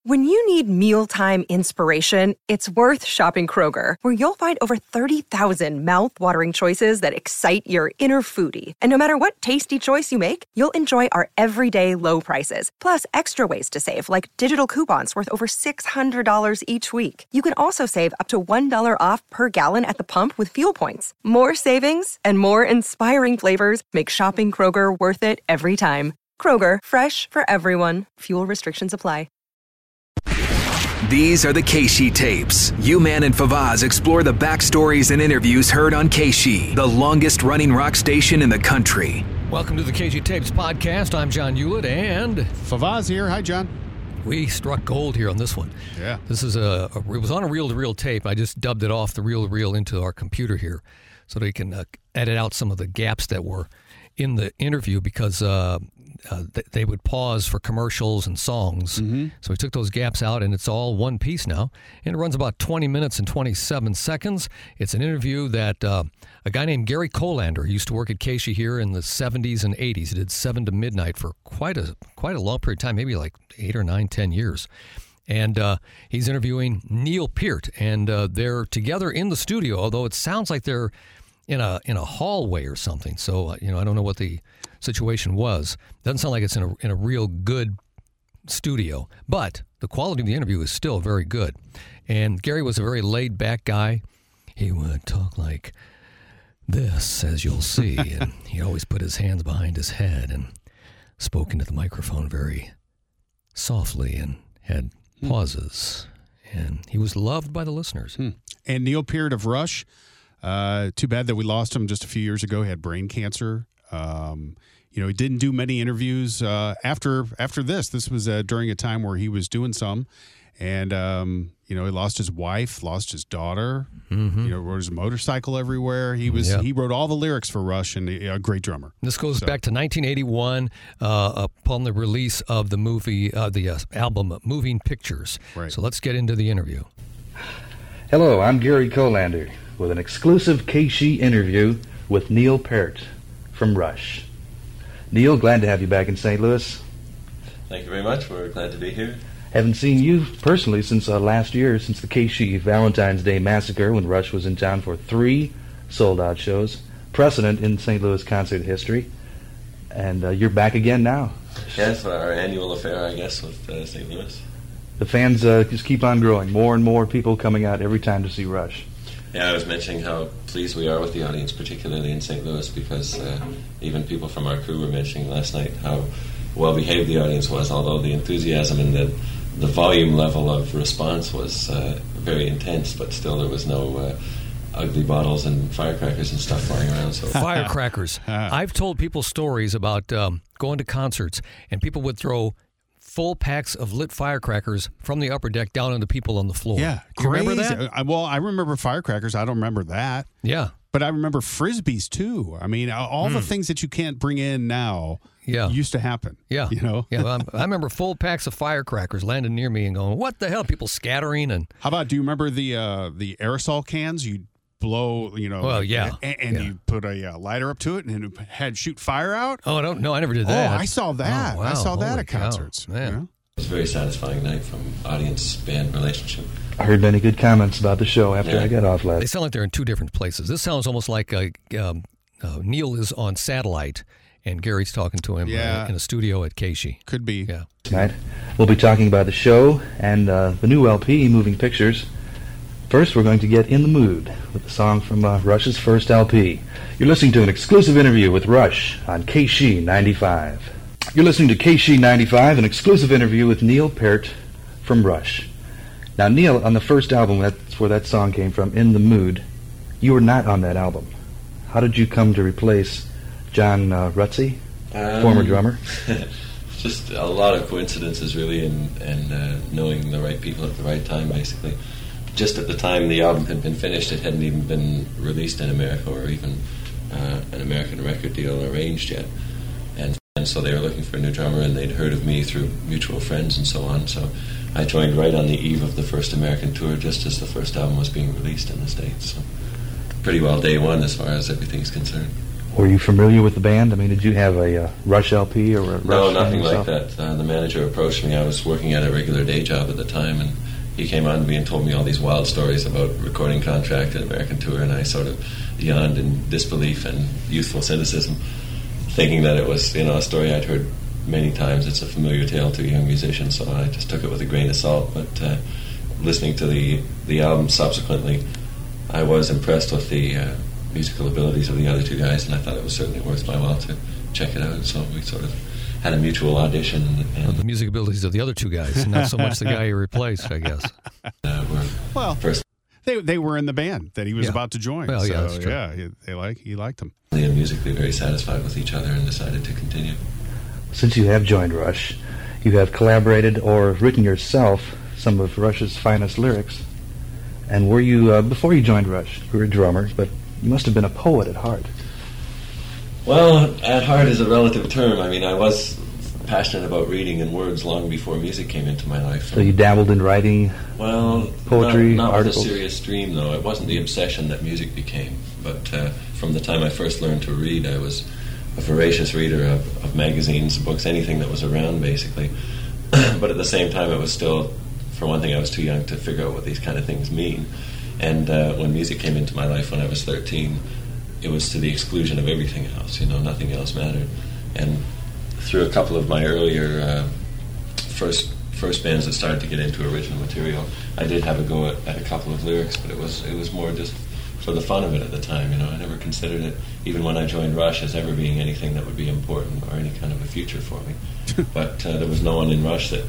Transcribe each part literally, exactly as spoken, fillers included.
When you need mealtime inspiration, it's worth shopping Kroger, where you'll find over thirty thousand mouth-watering choices that excite your inner foodie. And no matter what tasty choice you make, you'll enjoy our everyday low prices, plus extra ways to save, like digital coupons worth over six hundred dollars each week. You can also save up to one dollar off per gallon at the pump with fuel points. More savings and more inspiring flavors make shopping Kroger worth it every time. Kroger, fresh for everyone. Fuel restrictions apply. These are the Keishi tapes. U-Man and Fawaz explore the backstories and interviews heard on Keishi, the longest-running rock station in the country. Welcome to the Keishi Tapes podcast. I'm John Hewlett, and Fawaz here. Hi, John. We struck gold here on this one. Yeah. This is a, a it was on a reel-to-reel tape. I just dubbed it off the reel-to-reel into our computer here so that we can uh, edit out some of the gaps that were in the interview because uh, uh, th- they would pause for commercials and songs. Mm-hmm. So we took those gaps out, and it's all one piece now. And it runs about twenty minutes and twenty-seven seconds. It's an interview that uh, a guy named Gary Colander, he used to work at Keishi here in the seventies and eighties. He did seven to midnight for quite a quite a long period of time, maybe like eight or nine, ten years. And uh, he's interviewing Neil Peart, and uh, they're together in the studio, although it sounds like they're in a in a hallway or something. So, uh, you know, I don't know what the situation was. Doesn't sound like it's in a in a real good studio, but the quality of the interview is still very good. And Gary was a very laid-back guy. He would talk like this, as you'll see, and he always put his hands behind his head and spoke into the microphone very softly and had pauses. And he was loved by the listeners. Hmm. And Neil Peart of Rush, uh, too bad that we lost him just a few years ago. He had brain cancer. Um, you know, he didn't do many interviews uh, after after this. This was uh, during a time where he was doing some. And, um, you know, he lost his wife, lost his daughter, mm-hmm. you know, rode his motorcycle everywhere. He was yeah. he wrote all the lyrics for Rush, and a great drummer. This goes so. back to nineteen eighty-one uh, upon the release of the movie, uh, the uh, album Moving Pictures. Right. So let's get into the interview. Hello, I'm Gary Colander with an exclusive Keishi interview with Neil Peart from Rush. Neil, glad to have you back in Saint Louis. Thank you very much. We're glad to be here. Haven't seen you personally since uh, last year, since the Keishi Valentine's Day Massacre, when Rush was in town for three sold-out shows, precedent in Saint Louis concert history. And uh, you're back again now. Yes, our annual affair, I guess, with uh, Saint Louis. The fans uh, just keep on growing. More and more people coming out every time to see Rush. Yeah, I was mentioning how pleased we are with the audience, particularly in Saint Louis, because uh, even people from our crew were mentioning last night how well-behaved the audience was, although the enthusiasm and the the volume level of response was uh, very intense, but still there was no uh, ugly bottles and firecrackers and stuff flying around. So firecrackers. I've told people stories about um, going to concerts, and people would throw full packs of lit firecrackers from the upper deck down on the people on the floor. Yeah. Do you remember that? I, well, I remember firecrackers. I don't remember that. Yeah. But I remember Frisbees, too. I mean, all mm. the things that you can't bring in now yeah. used to happen. Yeah. You know? yeah. Well, I remember full packs of firecrackers landing near me and going, what the hell? People scattering. And how about, do you remember the uh, the aerosol cans? You'd blow, you know. Well, yeah. And, and yeah. you put a uh, lighter up to it and it had shoot fire out? Oh, I don't know. I never did that. Oh, I saw that. Oh, wow. I saw that Holy at concerts. Cow. Man. You know? It was a very satisfying night from audience-band relationship. I heard many good comments about the show after yeah. I got off last. They sound like they're in two different places. This sounds almost like a, um, uh, Neil is on satellite, and Gary's talking to him yeah. uh, in a studio at Keishi. Could be. Yeah. Tonight, we'll be talking about the show and uh, the new L P, Moving Pictures. First, we're going to get in the mood with a song from uh, Rush's first L P. You're listening to an exclusive interview with Rush on Keishi ninety-five. You're listening to Keishi ninety-five, an exclusive interview with Neil Peart from Rush. Now, Neil, on the first album, that's where that song came from, In the Mood, you were not on that album. How did you come to replace John uh, Rutsey, um, former drummer? Just a lot of coincidences, really, and, and uh, knowing the right people at the right time, basically. Just at the time the album had been finished, it hadn't even been released in America or even uh, an American record deal arranged yet. And And so they were looking for a new drummer, and they'd heard of me through mutual friends and so on. So I joined right on the eve of the first American tour, just as the first album was being released in the States. So pretty well day one as far as everything's concerned. Were you familiar with the band? I mean, did you have a uh, Rush L P or a Rush? No, nothing like yourself? that. Uh, the manager approached me. I was working at a regular day job at the time, and he came on to me and told me all these wild stories about recording contract and American tour, and I sort of yawned in disbelief and youthful cynicism, thinking that it was, you know, a story I'd heard many times. It's a familiar tale to a young musician, so I just took it with a grain of salt. But uh, listening to the, the album subsequently, I was impressed with the uh, musical abilities of the other two guys, and I thought it was certainly worth my while to check it out. So we sort of had a mutual audition. And, and well, the music abilities of the other two guys, not so much the guy you replaced, I guess. Uh, we're Well, first they they were in the band that he was Yeah. about to join. Well, so, yeah, that's true. yeah, he, they like he liked him. and musically very satisfied with each other and decided to continue. Since you have joined Rush, you have collaborated or written yourself some of Rush's finest lyrics. And were you, uh, before you joined Rush, you were a drummer, but you must have been a poet at heart. Well, at heart is a relative term. I mean, I was passionate about reading and words long before music came into my life. So you dabbled in writing. Well, Poetry, not, not with a articles. serious stream, though. It wasn't the obsession that music became. But uh, from the time I first learned to read, I was a voracious reader of, of magazines, books, anything that was around, basically. But at the same time, it was still, for one thing, I was too young to figure out what these kind of things mean. And uh, when music came into my life when I was thirteen, it was to the exclusion of everything else. You know, nothing else mattered. And through a couple of my earlier uh, first first bands that started to get into original material, I did have a go at, at a couple of lyrics, but it was it was more just for the fun of it at the time. You know, I never considered it, even when I joined Rush, as ever being anything that would be important or any kind of a future for me. But uh, there was no one in Rush that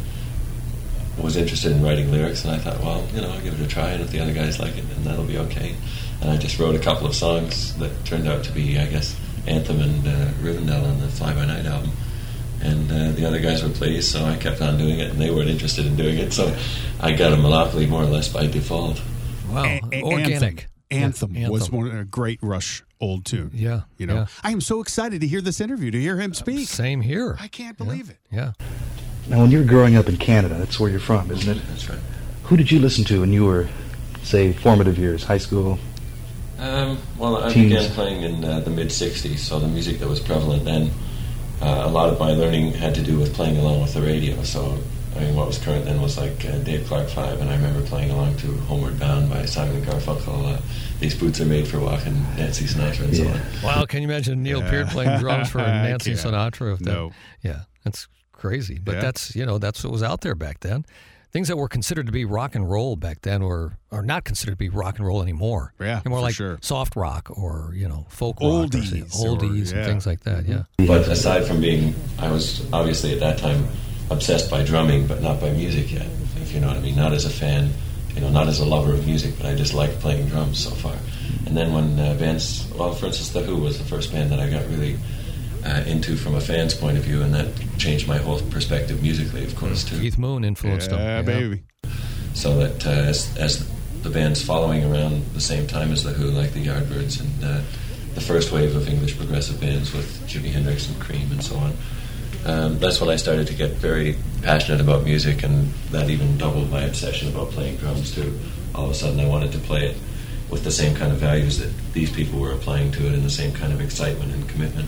was interested in writing lyrics, and I thought, well, you know, I'll give it a try, and if the other guys like it, then that'll be okay. And I just wrote a couple of songs that turned out to be, I guess, Anthem and uh, Rivendell on the Fly By Night album. And uh, the other guys were pleased, so I kept on doing it, and they weren't interested in doing it, so I got a monopoly more or less by default. Wow, A- a- organic. Anthem, Yeah, was Anthem. one, a great Rush old tune. Yeah, You know, yeah. I am so excited to hear this interview, to hear him speak. Same here. I can't believe it. Yeah. Now, when you were growing up in Canada, that's where you're from, isn't it? That's right. Who did you listen to when you were, say, formative years, high school? Um, well, I Teens. began playing in uh, the mid-sixties, so the music that was prevalent then, uh, a lot of my learning had to do with playing along with the radio. So, I mean, what was current then was like uh, Dave Clark Five, and I remember playing along to Homeward Bound by Simon and Garfunkel, uh, These Boots Are Made for Walking, Nancy Sinatra, and so Yeah. on. Wow, can you imagine Neil Yeah. Peart playing drums for I Nancy can't. Sinatra? If that, No. Yeah, that's crazy. But Yeah. that's, you know, that's what was out there back then. Things that were considered to be rock and roll back then were are not considered to be rock and roll anymore. Yeah, They're more for like sure. soft rock or, you know, folk rock. or say Oldies or- oldies yeah. and things like that, yeah. But aside from being, I was obviously at that time obsessed by drumming, but not by music yet, if you know what I mean. Not as a fan, you know, not as a lover of music, but I just liked playing drums so far. And then when uh, bands, well, for instance, The Who was the first band that I got really uh, into from a fan's point of view, and that changed my whole perspective musically, of course, too. Keith Moon influenced Yeah, them. baby. So that uh, as, as the bands following around the same time as The Who, like the Yardbirds and uh, the first wave of English progressive bands with Jimi Hendrix and Cream and so on, um, that's when I started to get very passionate about music, and that even doubled my obsession about playing drums too. All of a sudden I wanted to play it with the same kind of values that these people were applying to it, and the same kind of excitement and commitment.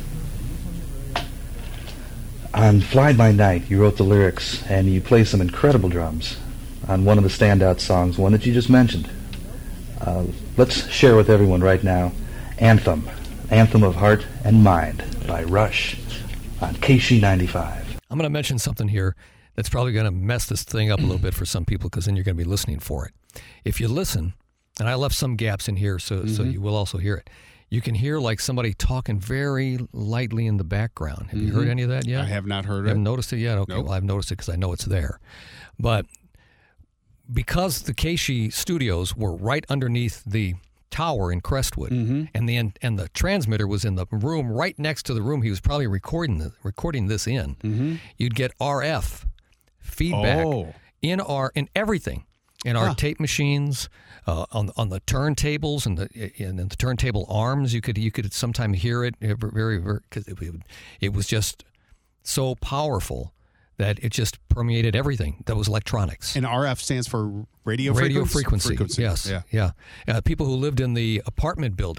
On Fly By Night, you wrote the lyrics, and you play some incredible drums on one of the standout songs, one that you just mentioned. Uh, let's share with everyone right now, Anthem, Anthem of Heart and Mind by Rush on K C ninety-five. I'm going to mention something here that's probably going to mess this thing up a little bit for some people, because then you're going to be listening for it. If you listen, and I left some gaps in here so, so you will also hear it, you can hear like somebody talking very lightly in the background. Have you heard any of that yet? I have not heard You it. haven't noticed it yet? Okay, Nope. well, I've noticed it because I know it's there. But because the Keishi studios were right underneath the tower in Crestwood, and the and the transmitter was in the room right next to the room he was probably recording the, recording this in, you'd get R F feedback Oh. in our in everything. In our Huh. tape machines, uh, on on the turntables and the and the turntable arms, you could you could sometimes hear it very very because it, it was just so powerful that it just permeated everything that was electronics. And R F stands for radio, Radio frequency. frequency, yes, Yeah. yeah. Uh, people who lived in the apartment building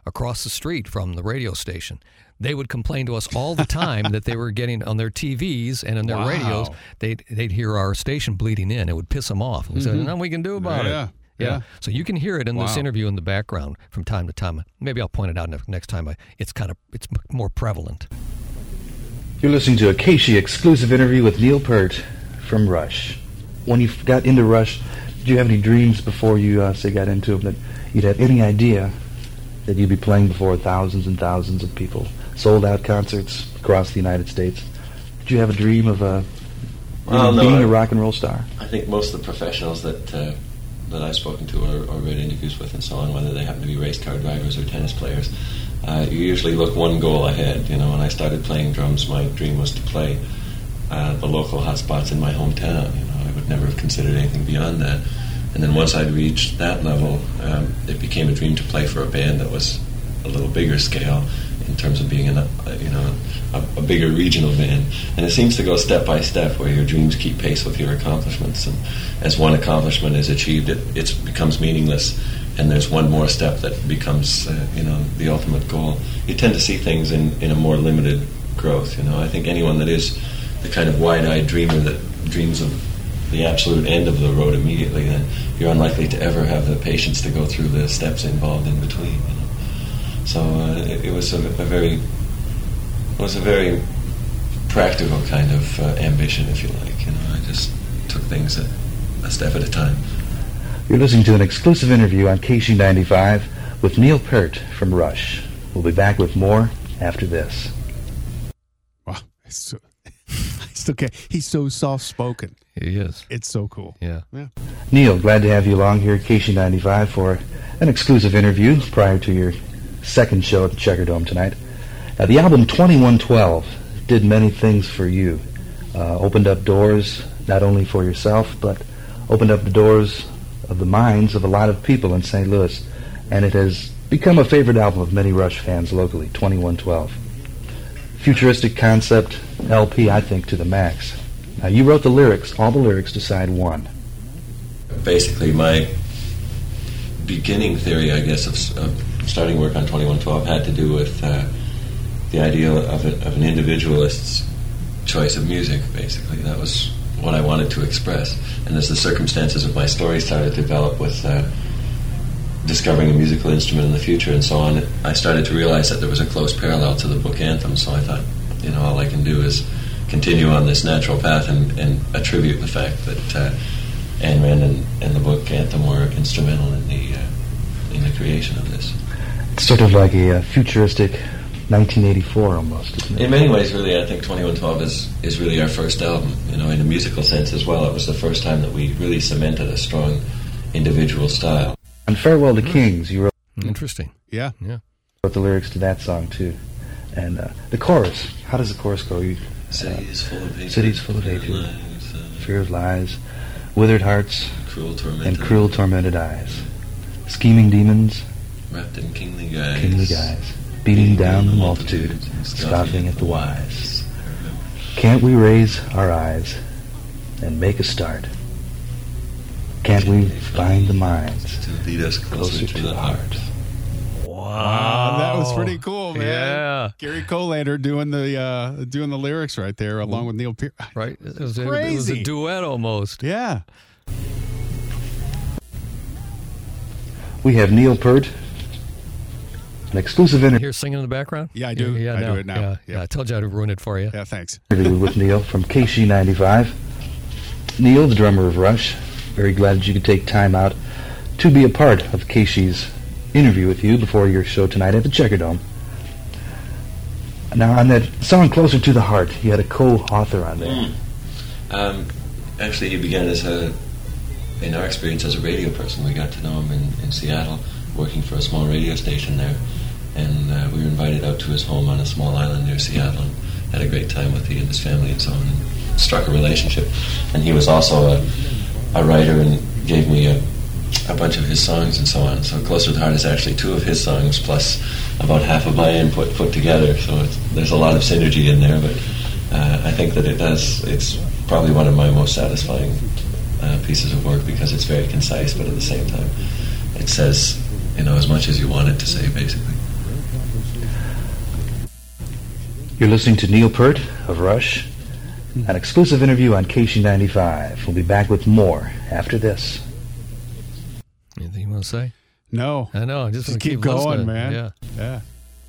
across the street from the radio station. They would complain to us all the time that they were getting on their T Vs and on their Wow. radios, they'd, they'd hear our station bleeding in. It would piss them off. We said, nothing we can do about Yeah, it. Yeah. yeah. So you can hear it in this Wow. interview in the background from time to time. Maybe I'll point it out ne- next time. I, it's kind of it's m- more prevalent. You're listening to a Keishi exclusive interview with Neil Peart from Rush. When you got into Rush, did you have any dreams before you uh, say got into it that you'd have any idea that you'd be playing before thousands and thousands of people, sold out concerts across the United States? Did you have a dream of uh, Well, no, being I- a rock and roll star? I think most of the professionals that uh, that I've spoken to or, or read interviews with and so on, whether they happen to be race car drivers or tennis players, uh, you usually look one goal ahead. You know, when I started playing drums, my dream was to play uh, the local hotspots in my hometown. You know, I would never have considered anything beyond that. And then once I'd reached that level, um, it became a dream to play for a band that was a little bigger scale in terms of being, an, uh, you know, a, a bigger regional band. And it seems to go step by step, where your dreams keep pace with your accomplishments. And as one accomplishment is achieved, it it becomes meaningless, and there's one more step that becomes, uh, you know, the ultimate goal. You tend to see things in, in a more limited growth. You know, I think anyone that is the kind of wide-eyed dreamer that dreams of the absolute end of the road immediately, then you're unlikely to ever have the patience to go through the steps involved in between. You know? So uh, it, it was a, a very, it was a very practical kind of uh, ambition, if you like. You know, I just took things a, a step at a time. You're listening to an exclusive interview on K C ninety-five with Neil Peart from Rush. We'll be back with more after this. Wow. It's so, I still can't. He's so soft-spoken. He is. It's so cool. Yeah. Yeah. Neil, glad to have you along here at K C ninety-five for an exclusive interview prior to your second show at the Checker Dome tonight. Now, the album twenty-one twelve did many things for you. Uh, opened up doors not only for yourself, but opened up the doors of the minds of a lot of people in Saint Louis. And it has become a favorite album of many Rush fans locally, twenty-one twelve. Futuristic concept L P, I think, to the max. Now, you wrote the lyrics, all the lyrics to side one. Basically, my beginning theory, I guess, of, of starting work on twenty-one twelve had to do with uh, the idea of, a, of an individualist's choice of music, basically. That was what I wanted to express. And as the circumstances of my story started to develop with uh, discovering a musical instrument in the future and so on, I started to realize that there was a close parallel to the book Anthem. So I thought, you know, all I can do is continue on this natural path and, and attribute the fact that uh, Ayn Rand and, and the book Anthem were instrumental in the uh, in the creation of this. It's sort of like a uh, futuristic nineteen eighty-four almost, isn't it? In many ways, really, I think twenty-one twelve is, is really our first album. You know, in a musical sense as well, it was the first time that we really cemented a strong individual style. On Farewell to Kings, you wrote, Interesting. Yeah. Yeah. wrote the lyrics to that song, too. And uh, the chorus, how does the chorus go? You, Cities full of hatred, cities full of hatred, lies, uh, fear of lies, withered hearts, cruel tormented, and cruel tormented eyes. Scheming demons, wrapped in kingly guise, kingly guys, beating down the multitude, scoffing at the wise. Can't we raise our eyes and make a start? Can't we find the minds to lead us closer, to, the heart? Wow. that was pretty cool, man. Yeah. Gary Colander doing the uh, doing the lyrics right there, along with Neil Peart. Right? It was, a, it was Crazy. a duet almost. Yeah. We have Neil Peart, an exclusive interview Hear singing in the background? Yeah, I do. Yeah, I do now. it now. Yeah, Yeah. yeah, I told you I'd ruin it for you. Yeah. Thanks. with Neil from K C ninety-five. Neil, the drummer of Rush, very glad that you could take time out to be a part of K C's interview with you before your show tonight at the Checker Dome. Now, on that song Closer to the Heart, you had a co-author on there. Mm. Um, actually, he began as a, in our experience, as a radio person. We got to know him in, in Seattle, working for a small radio station there. And uh, we were invited out to his home on a small island near Seattle and had a great time with he and his family and so on, and struck a relationship. And he was also a, a writer and gave me a, a bunch of his songs and so on. So Closer to the Heart is actually two of his songs plus about half of my input put together. So it's, there's a lot of synergy in there, but uh, I think that it does, it's probably one of my most satisfying uh, pieces of work because it's very concise, but at the same time it says, you know, as much as you want it to say, basically. You're listening to Neil Peart of Rush, an exclusive interview on K S H E ninety-five. We'll be back with more after this. Anything you want to say? No. I know. I just, Just keep, keep going, listening. man. Yeah. Yeah.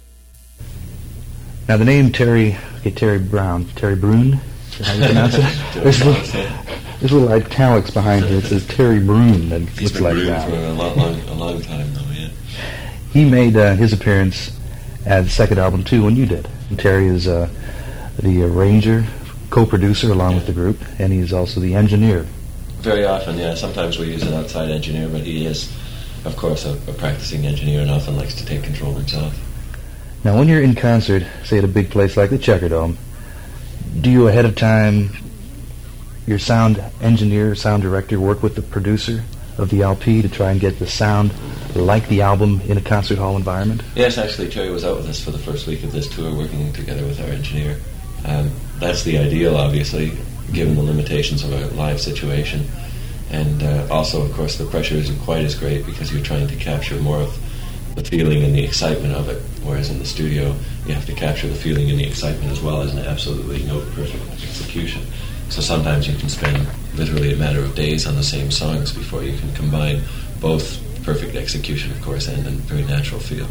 Now, the name Terry, okay, Terry Brown, Terry Brune, is that how you pronounce it? There's, little, there's little italics behind here. It says Terry Brune. That He's looks been like brewing Brown. for a long, long, a long time, though, yeah. He made uh, his appearance at the second album, too, when you did. And Terry is uh, the arranger, co-producer along with the group, and he's also the engineer. Very often, yeah. Sometimes we use an outside engineer, but he is, of course, a, a practicing engineer and often likes to take control himself. Now, when you're in concert, say at a big place like the Checker Dome, do you ahead of time, your sound engineer, sound director, work with the producer of the L P to try and get the sound like the album in a concert hall environment? Yes, actually, Terry was out with us for the first week of this tour, working together with our engineer. Um, that's the ideal, obviously, given the limitations of a live situation. And uh, also, of course, the pressure isn't quite as great because you're trying to capture more of the feeling and the excitement of it, whereas in the studio, you have to capture the feeling and the excitement as well as an absolutely note-perfect execution. So sometimes you can spend literally a matter of days on the same songs before you can combine both perfect execution, of course, and a very natural feel.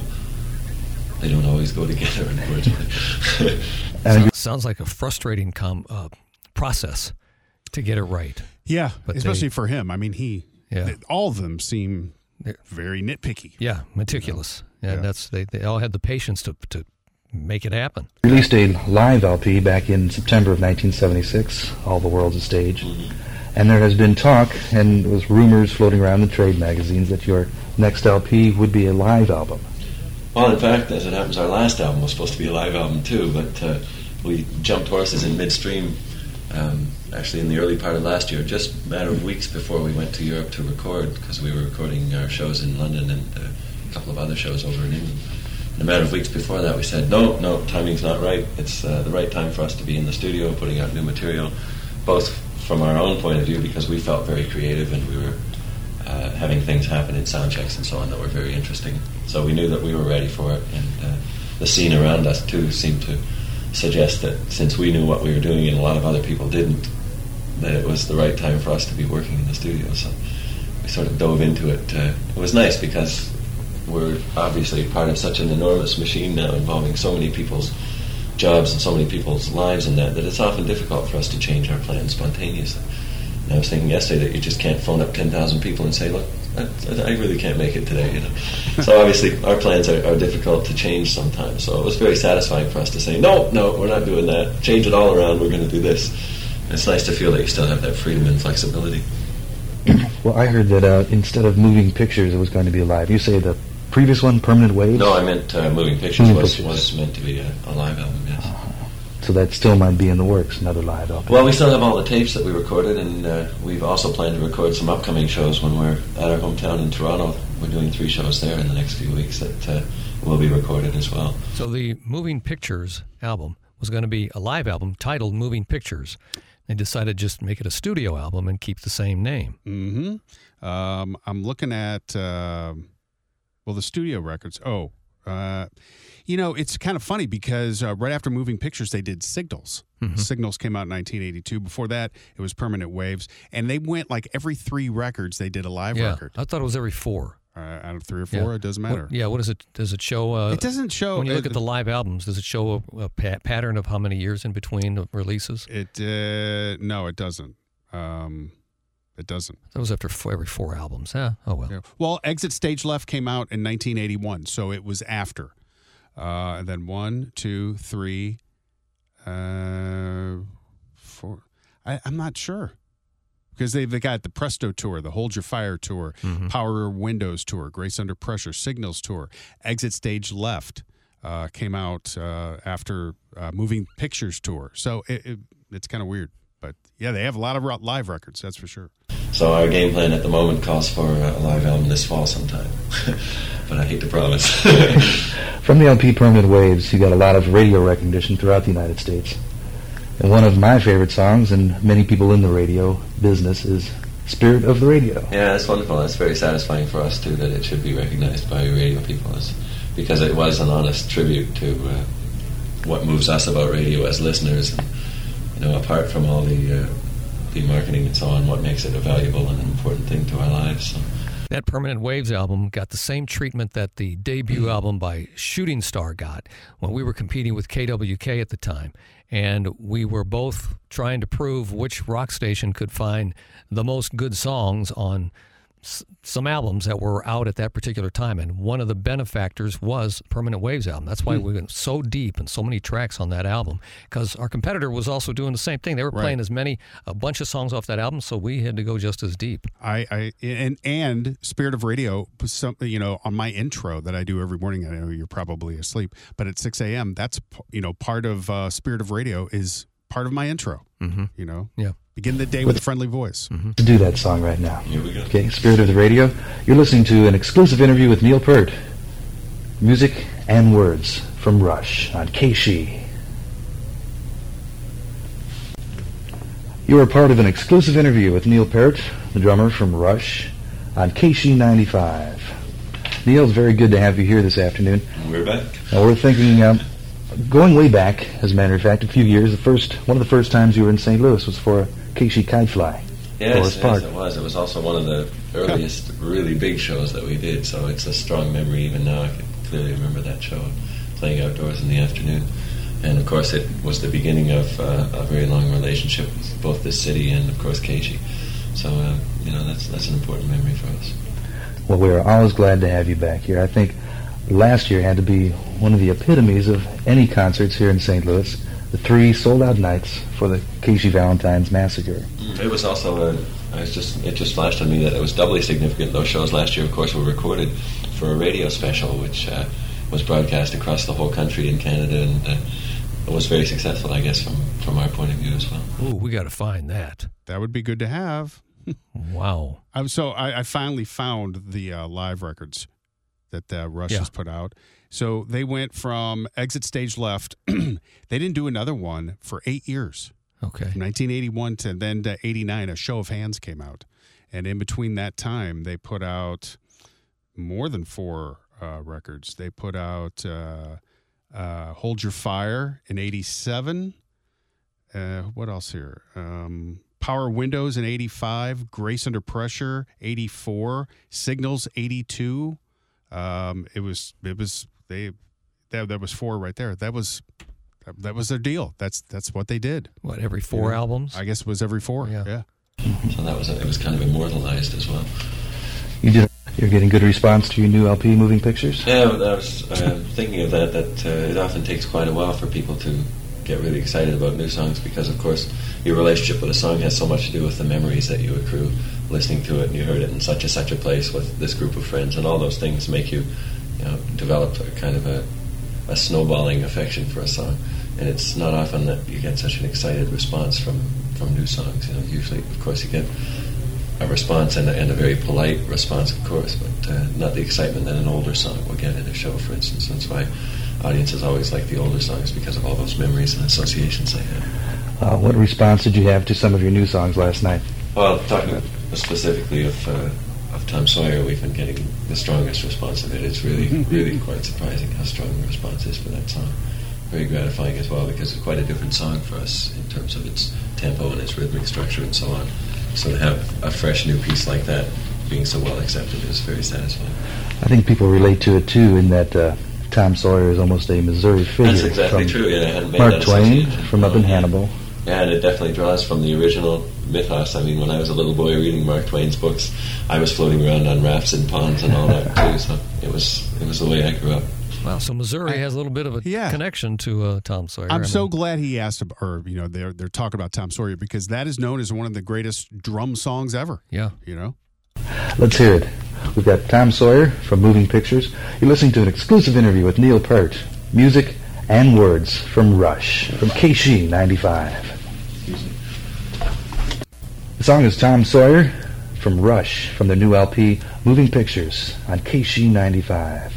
They don't always go together, unfortunately. So, sounds like a frustrating com- uh, process to get it right. Yeah, But especially they- for him. I mean, he, Yeah. th- all of them seem They're- very nitpicky. Yeah, meticulous. Yeah, Yeah. that's they, they all had the patience to to make it happen. Released a live L P back in September of nineteen seventy-six, All the World's a Stage. And there has been talk, and there was rumors floating around the trade magazines, that your next L P would be a live album. Well, in fact, as it happens, our last album was supposed to be a live album too, but uh, we jumped horses in midstream, um, actually in the early part of last year, just a matter of weeks before we went to Europe to record, because we were recording our shows in London and uh, a couple of other shows over in England. In a matter of weeks before that, we said, no, no, timing's not right. It's uh, the right time for us to be in the studio putting out new material, both from our own point of view, because we felt very creative and we were uh, having things happen in sound checks and so on that were very interesting. So we knew that we were ready for it, and uh, the scene around us too seemed to suggest that since we knew what we were doing and a lot of other people didn't, that it was the right time for us to be working in the studio. So we sort of dove into it. Uh, it was nice because we're obviously part of such an enormous machine now involving so many people's jobs and so many people's lives in that, that it's often difficult for us to change our plans spontaneously. And I was thinking yesterday that you just can't phone up ten thousand people and say, look, I, I really can't make it today, you know. So obviously our plans are, are difficult to change sometimes. So it was very satisfying for us to say, no, no, we're not doing that. Change it all around, we're going to do this. And it's nice to feel that you still have that freedom and flexibility. Well, I heard that uh, instead of Moving Pictures, it was going to be live. You say the previous one, Permanent Waves? No, I meant uh, Moving Pictures Moving was, Pictures. was meant to be a, a live album, yes. Uh, so that still might be in the works, another live album. Well, we still have all the tapes that we recorded, and uh, we've also planned to record some upcoming shows when we're at our hometown in Toronto. We're doing three shows there in the next few weeks that uh, will be recorded as well. So the Moving Pictures album was going to be a live album titled Moving Pictures. They decided just to make it a studio album and keep the same name. Mm-hmm. Um, I'm looking at, uh, well, the studio records. Oh, uh, you know, it's kind of funny because uh, right after Moving Pictures, they did Signals. Mm-hmm. Signals came out in nineteen eighty-two. Before that, it was Permanent Waves. And they went like every three records, they did a live Yeah, record. I thought it was every four. Uh, out of three or four, Yeah. it doesn't matter. What, yeah, what does it, does it show? Uh, It doesn't show. When you look uh, at the live albums, does it show a, a pa- pattern of how many years in between the releases? It uh, no, it doesn't. Um, it doesn't. That was after four, every four albums. Huh? Oh, well. Yeah. Well, Exit Stage Left came out in nineteen eighty-one, so it was after. Uh, and then one, two, three, uh, four. I, I'm not sure. Because they've they got the Presto Tour, the Hold Your Fire Tour, Mm-hmm. Power Windows Tour, Grace Under Pressure, Signals Tour, Exit Stage Left uh, came out uh, after uh, Moving Pictures Tour. So it, it, it's kind of weird. But, yeah, they have a lot of ro- live records, that's for sure. So our game plan at the moment calls for a live album this fall sometime. But I hate to promise. From the L P Permanent Waves, you got a lot of radio recognition throughout the United States. And one of my favorite songs, and many people in the radio business, is Spirit of the Radio. Yeah, that's wonderful. That's very satisfying for us, too, that it should be recognized by radio people, as, because it was an honest tribute to uh, what moves us about radio as listeners. And, you know, apart from all the uh, the marketing and so on, what makes it a valuable and important thing to our lives. So. That Permanent Waves album got the same treatment that the debut album by Shooting Star got when we were competing with K W K at the time. And we were both trying to prove which rock station could find the most good songs on s- some albums that were out at that particular time. And one of the benefactors was Permanent Waves album. That's why mm. we went so deep and so many tracks on that album, because our competitor was also doing the same thing. They were right. playing as many, a bunch of songs off that album, so we had to go just as deep. I, I and and Spirit of Radio, some, you know, on my intro that I do every morning. I know you're probably asleep, but at six a.m., that's, you know, part of uh, Spirit of Radio is part of my intro. Mm-hmm. You know, yeah. Begin the day with a friendly voice. Mm-hmm. To do that song right now. Here we go. Okay, Spirit of the Radio. You're listening to an exclusive interview with Neil Peart. Music and words from Rush on K S H E. You are part of an exclusive interview with Neil Peart, the drummer from Rush, on K S H E ninety-five. Neil, it's very good to have you here this afternoon. We're back. Now we're thinking, um, going way back, as a matter of fact, a few years, the first one of the first times you were in Saint Louis was for K S H E Kite Fly. Yes, yes, it was. It was also one of the earliest really big shows that we did, so it's a strong memory even now. I can clearly remember that show, playing outdoors in the afternoon. And, of course, it was the beginning of uh, a very long relationship with both this city and, of course, K S H E. So, uh, you know, that's that's an important memory for us. Well, we're always glad to have you back here. I think last year had to be one of the epitomes of any concerts here in Saint Louis. The three sold-out nights for the K S H E Valentine's Massacre. It was also, a, I was just, it just flashed on me that it was doubly significant. Those shows last year, of course, were recorded for a radio special, which uh, was broadcast across the whole country in Canada, and uh, it was very successful, I guess, from, from our point of view as well. Ooh, we got to find that. That would be good to have. Wow. Um, so I, I finally found the uh, live records that uh, Rush Yeah. has put out. So they went from Exit Stage Left. They didn't do another one for eight years. Okay. From nineteen eighty-one to then to eighty-nine, A Show of Hands came out. And in between that time, they put out more than four uh, records. They put out uh, uh, Hold Your Fire in eighty-seven. Uh, what else here? Um, Power Windows in eighty-five. Grace Under Pressure, eighty-four. Signals, eighty-two. Um, it was, it was, they, that, that was four right there. That was, that, that was their deal. That's, that's what they did. What, every four You know, albums? I guess it was every four. Yeah. Yeah. So that was, it was kind of immortalized as well. You did. You're getting good response to your new L P, Moving Pictures? Yeah, I was uh, thinking of that, that uh, it often takes quite a while for people to get really excited about new songs because, of course, your relationship with a song has so much to do with the memories that you accrue listening to it, and you heard it in such and such a place with this group of friends, and all those things make you, you know, develop a kind of a, a snowballing affection for a song. And it's not often that you get such an excited response from, from new songs. You know, usually, of course, you get a response and a, and a very polite response, of course, but uh, not the excitement that an older song will get in a show, for instance. That's why audiences always like the older songs, because of all those memories and associations they have. Uh, what response did you have to some of your new songs last night? Well, talking specifically of uh, of Tom Sawyer, we've been getting the strongest response of it. It's really, really quite surprising how strong the response is for that song. Very gratifying as well, because it's quite a different song for us in terms of its tempo and its rhythmic structure and so on. So to have a fresh new piece like that being so well accepted is very satisfying. I think people relate to it too, in that uh, Tom Sawyer is almost a Missouri figure. That's exactly from true. Yeah, I hadn't made Mark that Twain association. from up in Hannibal. Yeah, and it definitely draws from the original mythos. I mean, when I was a little boy reading Mark Twain's books, I was floating around on rafts and ponds and all that too. So it was it was the way I grew up. Wow, so Missouri has a little bit of a Yeah. connection to uh, Tom Sawyer. I'm I so mean, glad he asked, ab- or you know, they're they're talking about Tom Sawyer, because that is known as one of the greatest drum songs ever. Yeah. You know. Let's hear it. We've got Tom Sawyer from Moving Pictures. You're listening to an exclusive interview with Neil Peart. Music and words from Rush, from K S H E ninety-five. The song is Tom Sawyer from Rush, from their new L P, Moving Pictures, on K S H E ninety-five.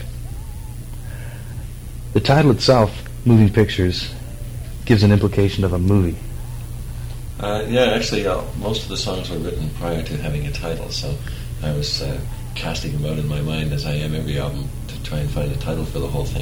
The title itself, Moving Pictures, gives an implication of a movie. Uh, yeah, actually, uh, most of the songs were written prior to having a title, so I was uh, casting about in my mind, as I am every album, to try and find a title for the whole thing.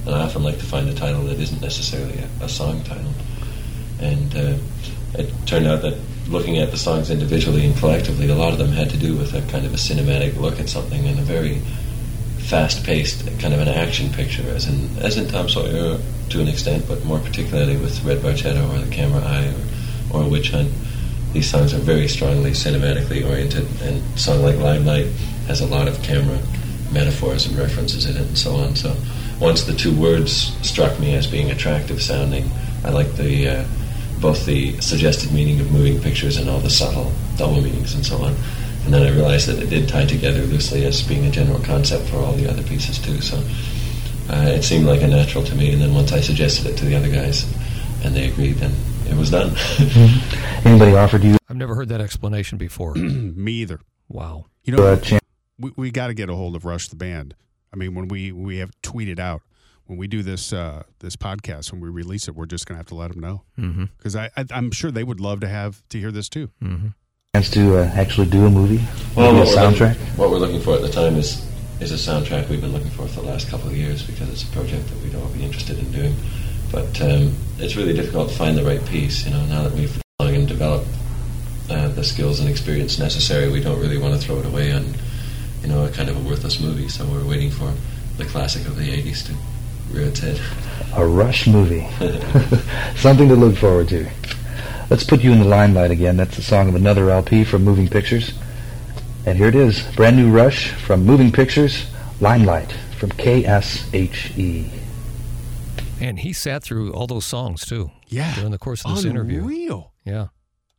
And I often like to find a title that isn't necessarily a, a song title. And uh, it turned out that looking at the songs individually and collectively, a lot of them had to do with a kind of a cinematic look at something and a very fast-paced kind of an action picture, as in as in Tom Sawyer to an extent, but more particularly with Red Barchetta or The Camera Eye or, or Witch Hunt. These songs are very strongly cinematically oriented, and a song like Limelight has a lot of camera metaphors and references in it and so on. So once the two words struck me as being attractive sounding, I liked the uh, both the suggested meaning of moving pictures and all the subtle double meanings and so on. And then I realized that it did tie together loosely as being a general concept for all the other pieces too. So uh, it seemed like a natural to me. And then once I suggested it to the other guys, and they agreed, then it was done. Mm-hmm. Anybody offered you? I've never heard that explanation before. Me either. Wow. You know, Uh, chan- we we got to get a hold of Rush the band. I mean, when we we have tweeted out when we do this uh, this podcast, when we release it, we're just gonna have to let them know because Mm-hmm. I, I I'm sure they would love to have to hear this too. Mm-hmm. chance to uh, actually do a movie, Well, maybe a what we're, soundtrack. looking, what we're looking for at the time is is a soundtrack we've been looking for for the last couple of years because it's a project that we'd all be interested in doing. But um, it's really difficult to find the right piece. You know, now that we've long and developed uh, the skills and experience necessary, we don't really want to throw it away on, you know, a kind of a worthless movie. So we're waiting for the classic of the eighties to rear its head. A Rush movie. Something to look forward to. Let's put you in the limelight again. That's the song of another L P from Moving Pictures. And here it is, brand new Rush from Moving Pictures, Limelight from K S H E. And he sat through all those songs, too. Yeah. During the course of this interview. Unreal. Yeah.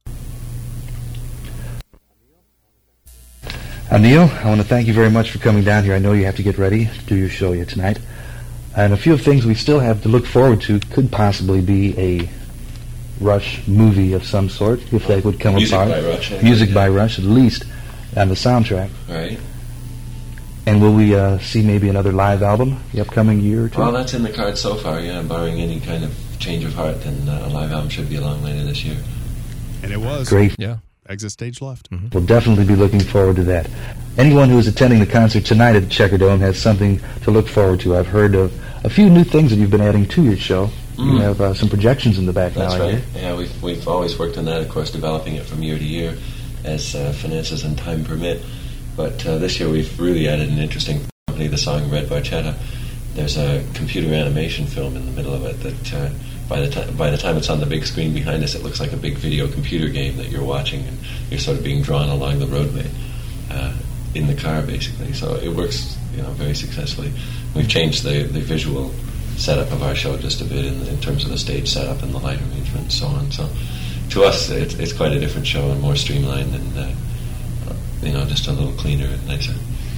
Uh, Neil, I want to thank you very much for coming down here. I know you have to get ready to do your show here tonight. And a few of things we still have to look forward to could possibly be a Rush movie of some sort, if that would come Music apart. by Rush, I Music think, by yeah. Rush, at least, on the soundtrack. Right. And will we uh, see maybe another live album the upcoming year or two? Well, that's in the cards so far, yeah, barring any kind of change of heart, and uh, a live album should be along later this year. And it was Great. Yeah. Exit Stage Left. Mm-hmm. We'll definitely be looking forward to that. Anyone who is attending the concert tonight at the Checker Dome has something to look forward to. I've heard of a few new things that you've been adding to your show. You Mm. have uh, some projections in the back That's now, I right. hear. Yeah, we've we've always worked on that, of course, developing it from year to year as uh, finances and time permit. But uh, this year we've really added an interesting company, the song Red Barchetta. There's a computer animation film in the middle of it that uh, by the time by the time it's on the big screen behind us, it looks like a big video computer game that you're watching, and you're sort of being drawn along the roadway uh, in the car, basically. So it works, you know, very successfully. We've changed the, the visual setup of our show just a bit in, in terms of the stage setup and the light arrangement and so on. So to us, it's, it's quite a different show and more streamlined and, uh, you know, just a little cleaner and nicer.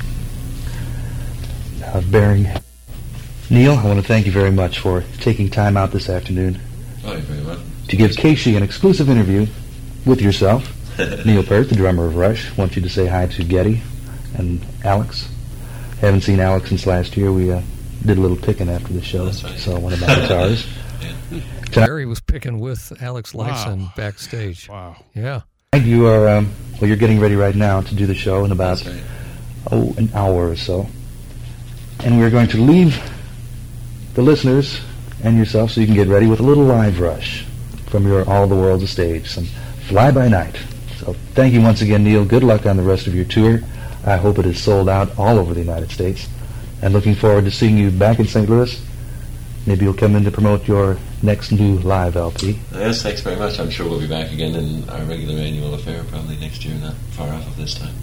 Uh, Bearing. Neil, I want to thank you very much for taking time out this afternoon Oh, you're very welcome. to give Casey an exclusive interview with yourself. Neil Peart, the drummer of Rush, wants you to say hi to Getty and Alex. Haven't seen Alex since last year. We uh, did a little picking after the show. That's right. Saw one of my guitars. Yeah. Barry was picking with Alex Lifeson Wow. backstage. Wow. Yeah. You are, um, well, you're getting ready right now to do the show in about, That's right. oh, an hour or so. And we're going to leave the listeners and yourself so you can get ready with a little live Rush from your All the World's a Stage, some Fly By Night. So thank you once again, Neil. Good luck on the rest of your tour. I hope it is sold out all over the United States. And looking forward to seeing you back in Saint Louis. Maybe you'll come in to promote your next new live L P. Yes, thanks very much. I'm sure we'll be back again in our regular annual affair probably next year, not far off of this time.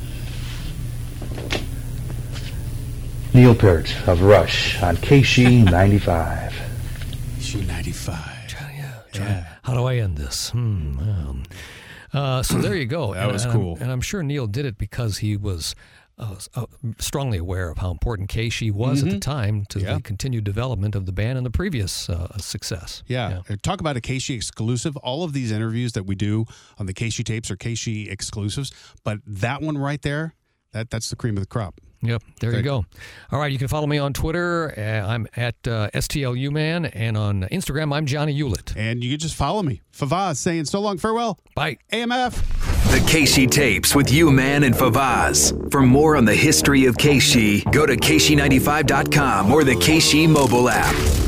Neil Peart of Rush on K S H E ninety-five. Issue ninety-five. Yeah. Try, How do I end this? Hmm. Um, uh, so there you go. That And- was and I'm- cool. and I'm sure Neil did it because he was uh, uh, strongly aware of how important K S H E was at the time to Yeah. the continued development of the band and the previous uh, success. Yeah. Uh, Talk about a K S H E exclusive. All of these interviews that we do on the K S H E tapes are K S H E exclusives. But that one right there, that that's the cream of the crop. Yep, there you Thank go. All right, you can follow me on Twitter. Uh, I'm at uh, S T L U Man, and on Instagram, I'm Johnny Hewlett. And you can just follow me. Favaz saying so long, farewell. Bye. A M F. The Keishi Tapes with U-Man and Favaz. For more on the history of Keishi, go to Keishi ninety-five dot com or the Keishi mobile app.